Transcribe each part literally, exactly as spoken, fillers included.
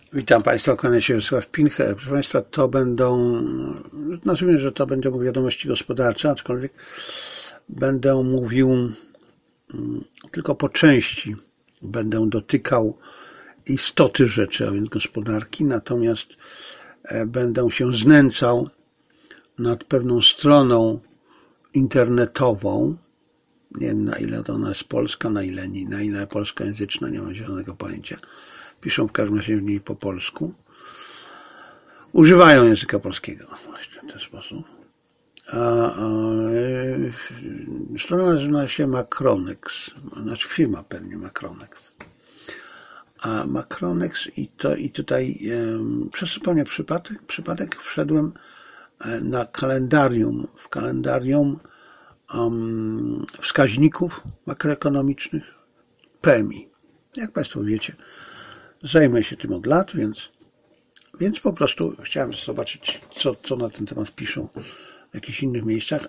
Witam Państwa, kłania się Jarosław Pincher. Proszę Państwa, to będą, nazwijmy, że to będą wiadomości gospodarcze, aczkolwiek będę mówił tylko po części, będę dotykał istoty rzeczy, a więc gospodarki, natomiast będę się znęcał nad pewną stroną internetową. Nie wiem, na ile to ona jest polska, na ile nie, na ile polskojęzyczna, nie mam zielonego pojęcia. Piszą w każdym razie w niej po polsku. Używają języka polskiego właśnie w ten sposób. A, a, strona nazywa się Macronex, znaczy firma pewnie Macronex. A Macronex i to i tutaj um, przez zupełnie przypadek, przypadek wszedłem na kalendarium, w kalendarium um, wskaźników makroekonomicznych P M I. Jak Państwo wiecie, zajmuję się tym od lat, więc, więc po prostu chciałem zobaczyć, co, co na ten temat piszą w jakichś innych miejscach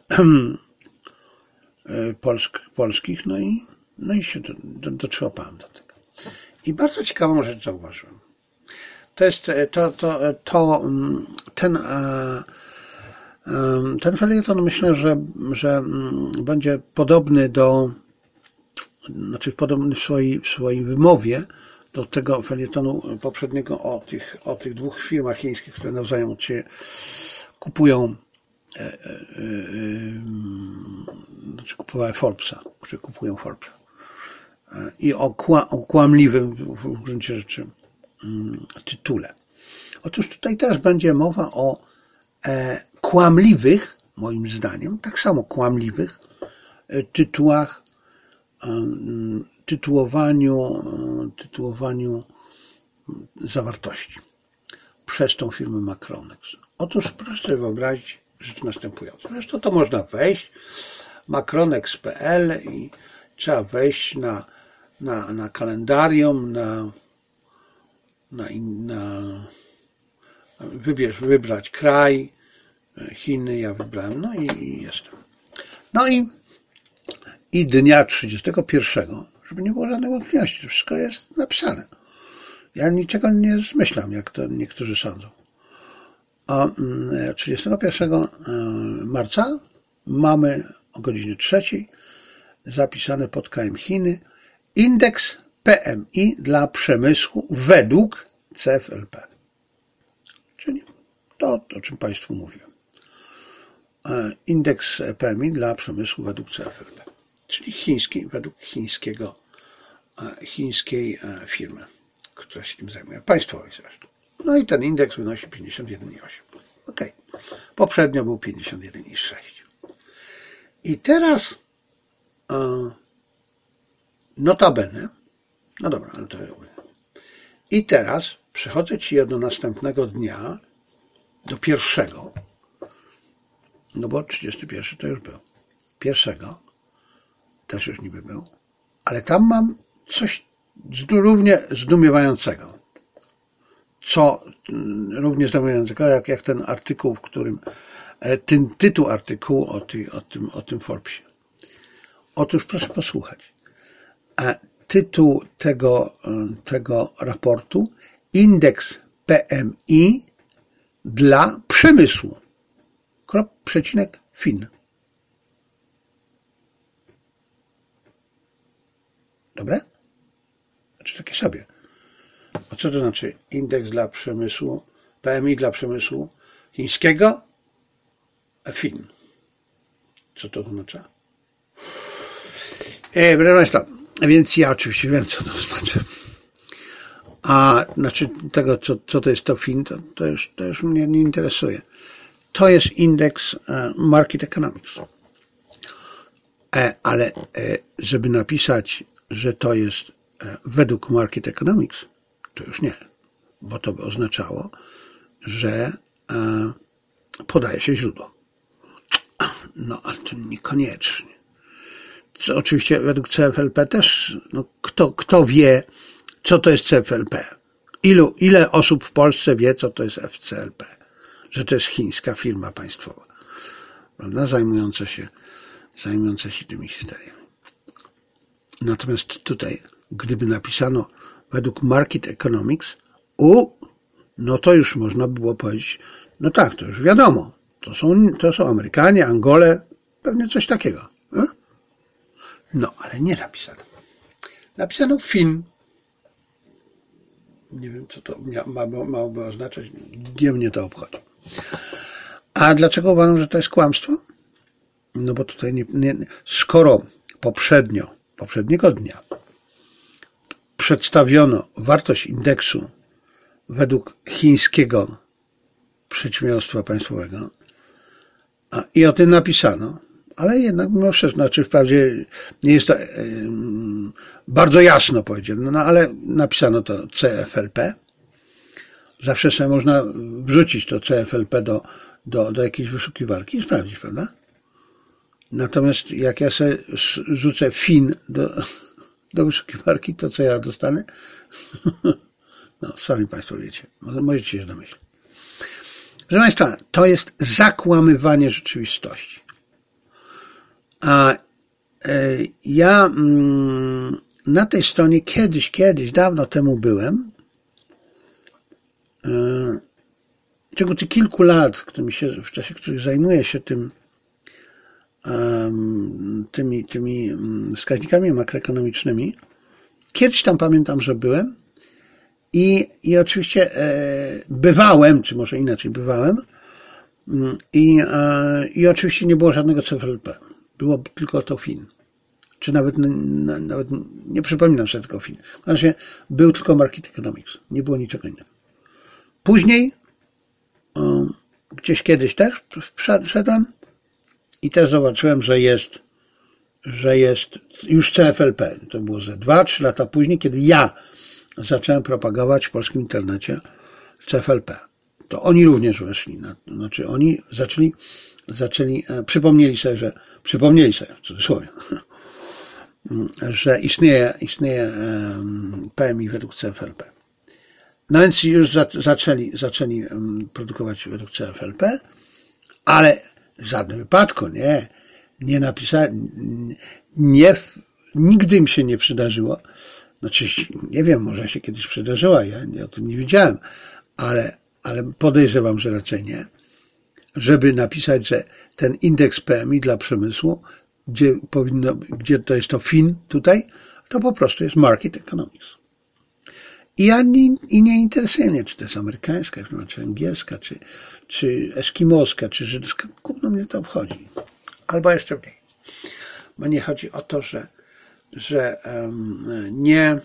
polsk, polskich, no i, no i się do, do, dotrzymałem do tego. I bardzo ciekawą rzecz zauważyłem. To jest to, to, to ten, ten felieton, myślę, że, że będzie podobny do, znaczy podobny w swojej, w swojej wymowie do tego felietonu poprzedniego o tych, o tych dwóch firmach chińskich, które nawzajem od siebie kupują, e, e, e, znaczy kupowały Forbesa, które kupują Forbesa. E, I o, kła, o kłamliwym w gruncie rzeczy mm, tytule. Otóż tutaj też będzie mowa o e, kłamliwych, moim zdaniem, tak samo kłamliwych e, tytułach, e, tytułowaniu, tytułowaniu zawartości przez tą firmę Macronex. Otóż proszę sobie wyobrazić rzecz następującą. Zresztą to można wejść macronex kropka p l i trzeba wejść na, na, na kalendarium, na, na, na wybierz, wybrać kraj, Chiny, ja wybrałem, no i, i jestem. No i i dnia trzydziestego pierwszego, żeby nie było żadnej wątpliwości, to wszystko jest napisane. Ja niczego nie zmyślam, jak to niektórzy sądzą. A trzydziestego pierwszego marca mamy o godzinie trzeciej zapisane pod K M Chiny indeks P M I dla przemysłu według C F L P. Czyli to, o czym Państwu mówiłem. Indeks P M I dla przemysłu według C F L P. Czyli chiński, według chińskiego, chińskiej firmy, która się tym zajmuje, państwowej zresztą. No i ten indeks wynosi pięćdziesiąt jeden przecinek osiem. Ok. Poprzednio był pięćdziesiąt jeden przecinek sześć. I teraz notabene, no dobra, ale to i teraz przechodzę Ci do następnego dnia, do pierwszego, no bo trzydziesty pierwszy to już był, pierwszego, też już niby był, ale tam mam coś równie zdumiewającego. Co równie zdumiewającego, jak, jak ten artykuł, w którym, ten tytuł artykułu o, ty, o, tym, o tym Forbesie. Otóż proszę posłuchać. A tytuł tego, tego raportu: indeks P M I dla przemysłu. Krop, przecinek, Fin. Dobre? Znaczy takie sobie. A co to znaczy indeks dla przemysłu, P M I dla przemysłu chińskiego? Fin. Co to oznacza? E, proszę Państwa, więc ja oczywiście wiem, co to znaczy. A znaczy tego, co, co to jest to Fin, to, to, już, to już mnie nie interesuje. To jest indeks Market Economics. E, ale e, żeby napisać, że to jest według Market Economics, to już nie, bo to by oznaczało, że podaje się źródło. No, ale to niekoniecznie. Co, oczywiście według C F L P też, no, kto, kto wie, co to jest C F L P? Ilu, ile osób w Polsce wie, co to jest F C L P? Że to jest chińska firma państwowa, prawda? Zajmująca się, zajmująca się tymi historiami. Natomiast tutaj, gdyby napisano według Market Economics, u, no to już można było powiedzieć, no tak, to już wiadomo, to są, to są Amerykanie, Angole, pewnie coś takiego. No, ale nie napisano. Napisano film. Nie wiem, co to miałoby oznaczać, gdzie mnie to obchodzi. A dlaczego uważam, że to jest kłamstwo? No bo tutaj nie, nie, skoro poprzednio, poprzedniego dnia przedstawiono wartość indeksu według chińskiego przedsiębiorstwa państwowego a, i o tym napisano, ale jednak mimo wszystko, znaczy wprawdzie nie jest to yy, bardzo jasno powiedziane, no ale napisano to C F L P. Zawsze sobie można wrzucić to C F L P do, do, do jakiejś wyszukiwarki i sprawdzić, prawda? Natomiast jak ja sobie rzucę Fin do, do wyszukiwarki, to co ja dostanę? No, sami Państwo wiecie. Możecie się domyślić. Proszę Państwa, to jest zakłamywanie rzeczywistości. A e, ja mm, na tej stronie kiedyś, kiedyś, dawno temu byłem. E, w ciągu tych kilku lat, którymi się, w czasie których zajmuję się tym, um, tymi, tymi wskaźnikami makroekonomicznymi, kiedyś tam pamiętam, że byłem i, i oczywiście e, bywałem, czy może inaczej bywałem i, e, i oczywiście nie było żadnego C F L P. Było tylko to Fin. Czy nawet, nawet nie przypominam sobie tylko Fin. W razie był tylko Market Economics. Nie było niczego innego. Później o, gdzieś kiedyś też wszedłem i też zobaczyłem, że jest, że jest już C F L P. To było ze dwa trzy lata później, kiedy ja zacząłem propagować w polskim internecie C F L P. To oni również weszli. Na, znaczy oni zaczęli, zaczęli e, przypomnieli sobie, że przypomnieli sobie, w cudzysłowie, że istnieje, istnieje e, P M I według C F L P. No więc już za, zaczęli, zaczęli produkować według C F L P, ale w żadnym wypadku nie, nie napisali, nie, nigdy im się nie przydarzyło. Znaczy, nie wiem, może się kiedyś przydarzyła, ja nie, o tym nie wiedziałem, ale, ale podejrzewam, że raczej nie, żeby napisać, że ten indeks P M I dla przemysłu, gdzie powinno, gdzie to jest to Fin tutaj, to po prostu jest Market Economics. I ja nie, i nie interesuje mnie, czy to jest amerykańska, czy angielska, czy, czy eskimoska, czy żydowska. Gówno mnie to obchodzi. Albo jeszcze mniej. Bo nie chodzi o to, że, że um, nie,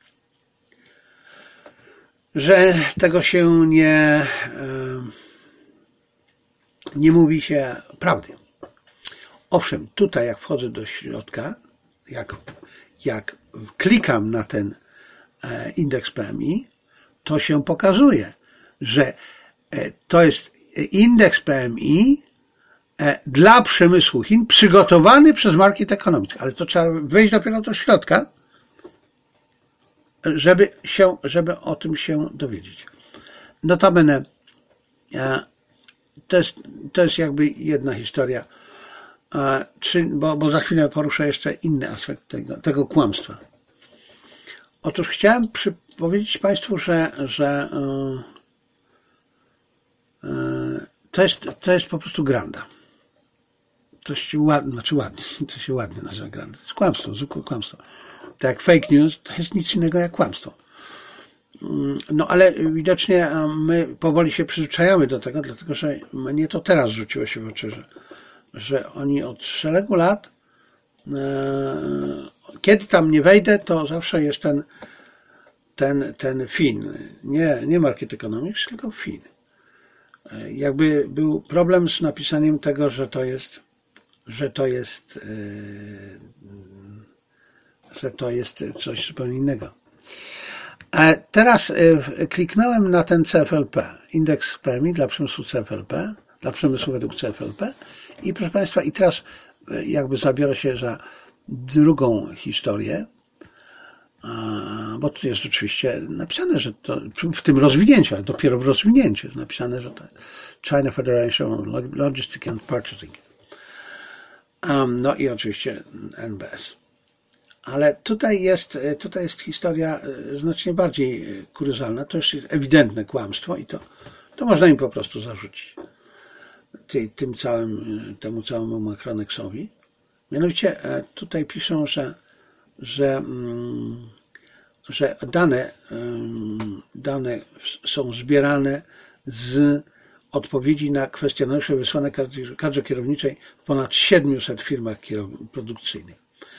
że tego się nie, um, nie mówi się prawdy. Owszem, tutaj jak wchodzę do środka, jak, jak klikam na ten indeks P M I, to się pokazuje, że to jest indeks P M I dla przemysłu Chin przygotowany przez Market Economics, ale to trzeba wejść dopiero do środka, żeby się, żeby o tym się dowiedzieć. Notabene to jest, to jest jakby jedna historia, czy, bo, bo za chwilę poruszę jeszcze inny aspekt tego, tego kłamstwa. Otóż chciałem przy, powiedzieć Państwu, że, że yy, yy, to, jest, to jest po prostu granda. To się ładnie, znaczy ładnie, to się ładnie nazywa granda. To jest kłamstwo, zwykłe kłamstwo. Tak jak fake news, to jest nic innego jak kłamstwo. Yy, no ale widocznie my powoli się przyzwyczajamy do tego, dlatego że mnie to teraz rzuciło się w oczy, że, że oni od szeregu lat yy, kiedy tam nie wejdę, to zawsze jest ten, ten, ten Fin. Nie, nie Market Economics, tylko Fin. Jakby był problem z napisaniem tego, że to jest, że to jest, że to jest coś zupełnie innego. A teraz kliknąłem na ten C F L P, indeks P M I dla przemysłu C F L P, dla przemysłu według C F L P i proszę Państwa, i teraz jakby zabiorę się za drugą historię, bo tu jest oczywiście napisane, że to w tym rozwinięciu, ale dopiero w rozwinięciu jest napisane, że to China Federation of Logistics and Purchasing. No i oczywiście N B S. Ale tutaj jest, tutaj jest historia znacznie bardziej kuriozalna. To już jest ewidentne kłamstwo i to, to można im po prostu zarzucić. Ty, tym całym, temu całemu Macronexowi. Mianowicie tutaj piszą, że, że, że dane, dane są zbierane z odpowiedzi na kwestionariusze wysłane kadrze kierowniczej w ponad siedmiuset firmach produkcyjnych,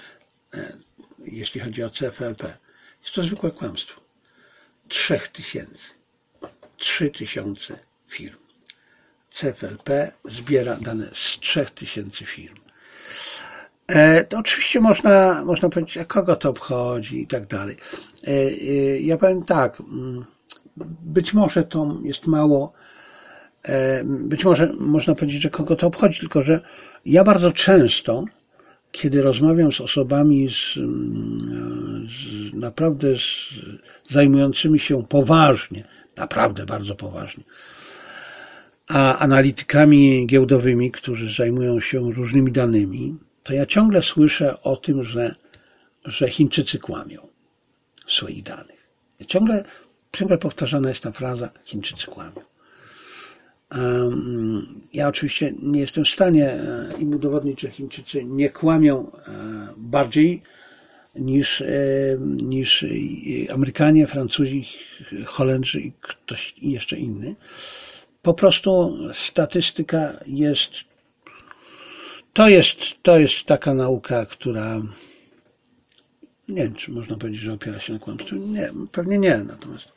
jeśli chodzi o C F L P. Jest to zwykłe kłamstwo. Trzech tysięcy. Trzy tysiące firm. C F L P zbiera dane z trzech tysięcy firm. E, to oczywiście można, można powiedzieć, a kogo to obchodzi i tak dalej. E, e, ja powiem tak, być może to jest mało, e, być może można powiedzieć, że kogo to obchodzi, tylko że ja bardzo często, kiedy rozmawiam z osobami z, z naprawdę z, zajmującymi się poważnie, naprawdę bardzo poważnie, a analitykami giełdowymi, którzy zajmują się różnymi danymi, to ja ciągle słyszę o tym, że, że Chińczycy kłamią w swoich danych. Ja ciągle, ciągle powtarzana jest ta fraza, Chińczycy kłamią. Ja oczywiście nie jestem w stanie im udowodnić, że Chińczycy nie kłamią bardziej niż, niż Amerykanie, Francuzi, Holendrzy i ktoś jeszcze inny. Po prostu statystyka jest, to jest, to jest taka nauka, która, nie wiem, czy można powiedzieć, że opiera się na kłamstwie. Nie, pewnie nie, natomiast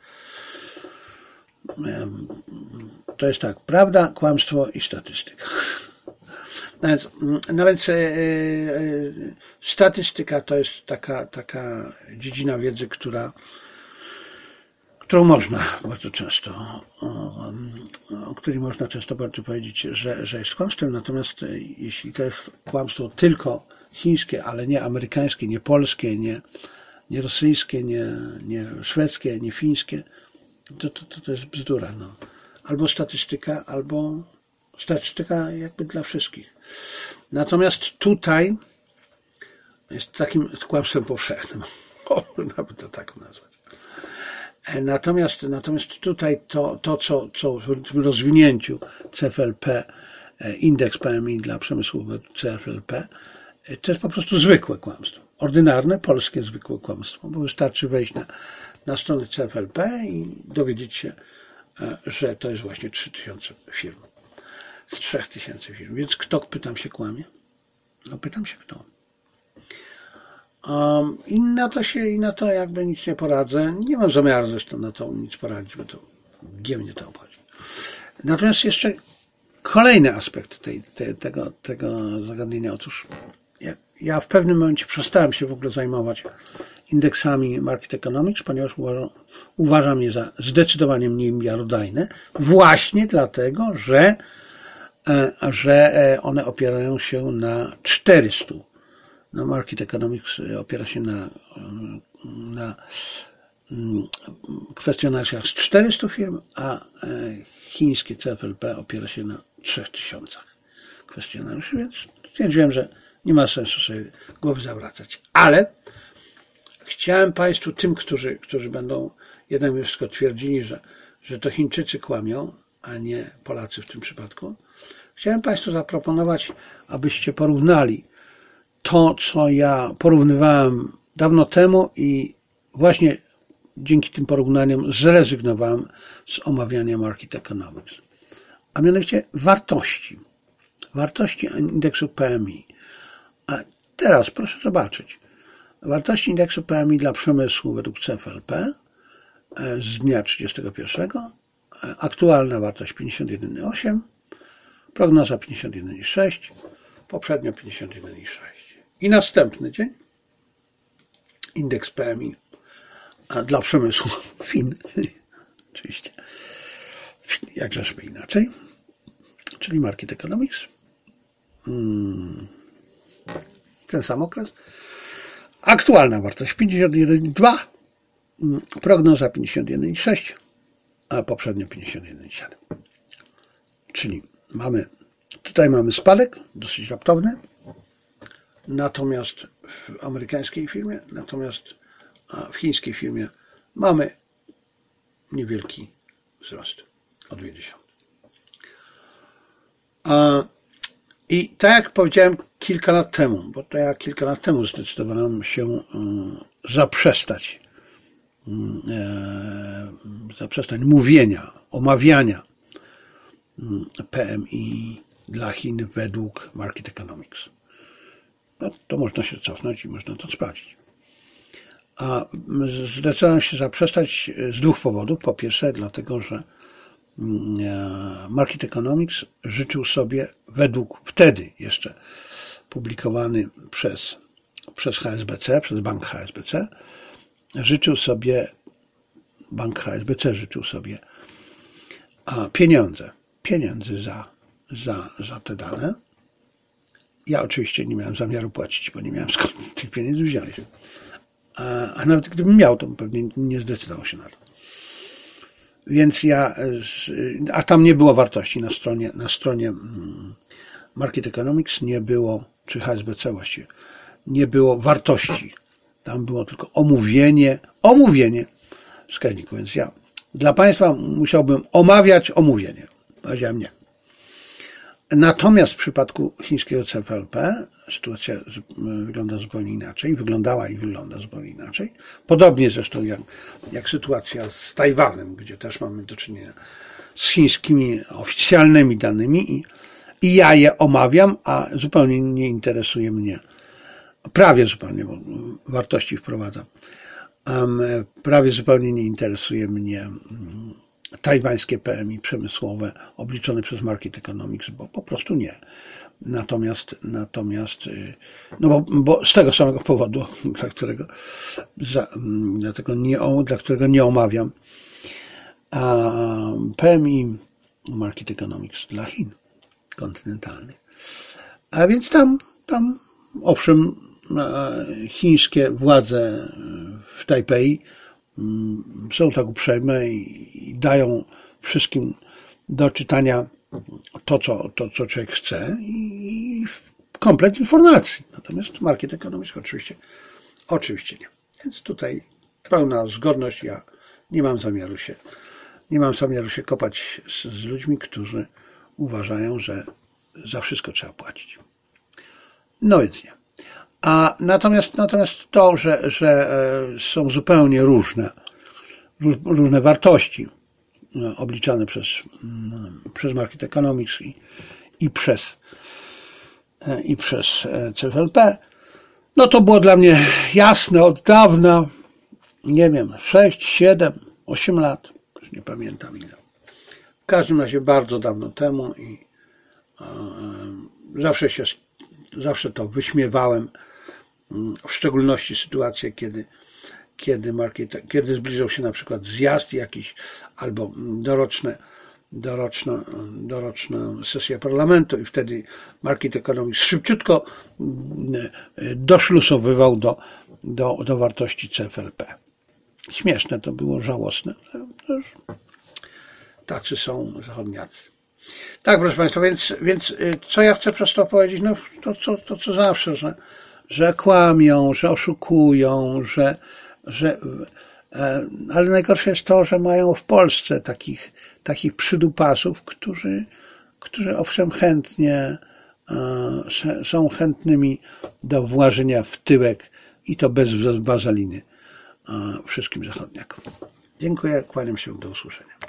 to jest tak, prawda, kłamstwo i statystyka. No więc, no więc yy, statystyka to jest taka, taka dziedzina wiedzy, która którą można bardzo często, o, o której można często bardzo powiedzieć, że, że jest kłamstwem, natomiast jeśli to jest kłamstwo tylko chińskie, ale nie amerykańskie, nie polskie, nie, nie rosyjskie, nie, nie szwedzkie, nie fińskie, to, to, to, to jest bzdura. No. Albo statystyka, albo statystyka jakby dla wszystkich. Natomiast tutaj jest takim kłamstwem powszechnym, nawet to tak nazwać. Natomiast, natomiast tutaj to, to co, co w tym rozwinięciu C F L P, indeks P M I dla przemysłu C F L P, to jest po prostu zwykłe kłamstwo. Ordynarne, polskie zwykłe kłamstwo, bo wystarczy wejść na, na stronę C F L P i dowiedzieć się, że to jest właśnie trzy tysiące firm. Z trzech tysięcy firm. Więc kto, pytam się, kłamie? No pytam się kto. Um, I na to się, i na to jakby nic nie poradzę. Nie mam zamiaru zresztą na to nic poradzić, bo to gdzie mnie to obchodzi. Natomiast jeszcze kolejny aspekt tej, tej, tego, tego zagadnienia. Otóż ja, ja w pewnym momencie przestałem się w ogóle zajmować indeksami Market Economics, ponieważ uważam, uważam je za zdecydowanie mniej miarodajne, właśnie dlatego, że, że one opierają się na czterystu. No, Market Economics opiera się na, na kwestionariuszach z czterystu firm, a chińskie C F L P opiera się na trzech tysiącach kwestionariuszy, więc stwierdziłem, że nie ma sensu sobie głowy zawracać. Ale chciałem Państwu, tym, którzy, którzy będą jednak wszystko twierdzili, że, że to Chińczycy kłamią, a nie Polacy w tym przypadku, chciałem Państwu zaproponować, abyście porównali to, co ja porównywałem dawno temu i właśnie dzięki tym porównaniom zrezygnowałem z omawiania Market Economics. A mianowicie wartości. Wartości indeksu P M I. A teraz proszę zobaczyć. Wartości indeksu P M I dla przemysłu według C F L P z dnia trzydziestego pierwszego. Aktualna wartość pięćdziesiąt jeden przecinek osiem. Prognoza pięćdziesiąt jeden przecinek sześć. Poprzednio pięćdziesiąt jeden przecinek sześć. I następny dzień indeks P M I dla przemysłu Fin, oczywiście, jakżeżby inaczej, czyli Market Economics, ten sam okres, aktualna wartość pięćdziesiąt jeden przecinek dwa, prognoza pięćdziesiąt jeden przecinek sześć, a poprzednio pięćdziesiąt jeden przecinek siedem. Czyli mamy, tutaj mamy spadek, dosyć raptowny, natomiast w amerykańskiej firmie, natomiast w chińskiej firmie mamy niewielki wzrost o dwie dziesiąte. I tak jak powiedziałem kilka lat temu, bo to ja kilka lat temu zdecydowałem się zaprzestać, zaprzestać mówienia, omawiania P M I dla Chin według Market Economics. No, to można się cofnąć i można to sprawdzić. A zdecydowałem się zaprzestać z dwóch powodów. Po pierwsze, dlatego, że Market Economics życzył sobie według wtedy jeszcze publikowany przez, przez H S B C, przez bank H S B C, życzył sobie, bank H S B C życzył sobie a pieniądze, pieniędzy za, za, za te dane. Ja oczywiście nie miałem zamiaru płacić, bo nie miałem skąd tych pieniędzy wziąć. A, a nawet gdybym miał, to pewnie nie zdecydował się na to. Więc ja, a tam nie było wartości na stronie, na stronie Market Economics nie było, czy H S B C właściwie, nie było wartości. Tam było tylko omówienie, omówienie wskaźniku. Więc ja dla Państwa musiałbym omawiać omówienie. Powiedziałem nie. Natomiast w przypadku chińskiego C F L P sytuacja wygląda zupełnie inaczej. Wyglądała i wygląda zupełnie inaczej. Podobnie zresztą jak, jak sytuacja z Tajwanem, gdzie też mamy do czynienia z chińskimi oficjalnymi danymi i, i ja je omawiam, a zupełnie nie interesuje mnie, prawie zupełnie, bo wartości wprowadzam, um, prawie zupełnie nie interesuje mnie tajwańskie P M I przemysłowe obliczone przez Market Economics, bo po prostu nie. Natomiast, natomiast no bo, bo z tego samego powodu, dla którego, za, dlatego nie, dla którego nie omawiam a P M I Market Economics dla Chin kontynentalnych. A więc tam, tam owszem, chińskie władze w Tajpej są tak uprzejme i dają wszystkim do czytania to, co, to, co człowiek chce i komplet informacji. Natomiast Market Economics oczywiście, oczywiście nie. Więc tutaj pełna zgodność. Ja nie mam zamiaru się, nie mam zamiaru się kopać z, z ludźmi, którzy uważają, że za wszystko trzeba płacić. No więc nie. A natomiast, natomiast to, że, że są zupełnie różne, różne wartości obliczane przez, przez Market Economics i, i, przez, i przez C F L P, no to było dla mnie jasne od dawna, nie wiem, sześć, siedem, osiem lat, już nie pamiętam ile. W każdym razie bardzo dawno temu i zawsze się, zawsze to wyśmiewałem, w szczególności sytuacje, kiedy, kiedy, market, kiedy zbliżał się na przykład zjazd jakiś albo doroczne, doroczna, doroczna sesja parlamentu i wtedy Market Economics szybciutko doszlusowywał do, do, do wartości C F L P. Śmieszne to było, żałosne. Tacy są zachodniacy. Tak, proszę Państwa, więc, więc co ja chcę przez to powiedzieć? No to, to, to co zawsze, że że kłamią, że oszukują, że, że, ale najgorsze jest to, że mają w Polsce takich, takich przydupasów, którzy, którzy owszem chętnie są chętnymi do włażenia w tyłek i to bez wazaliny wszystkim zachodniakom. Dziękuję, kłaniam się, do usłyszenia.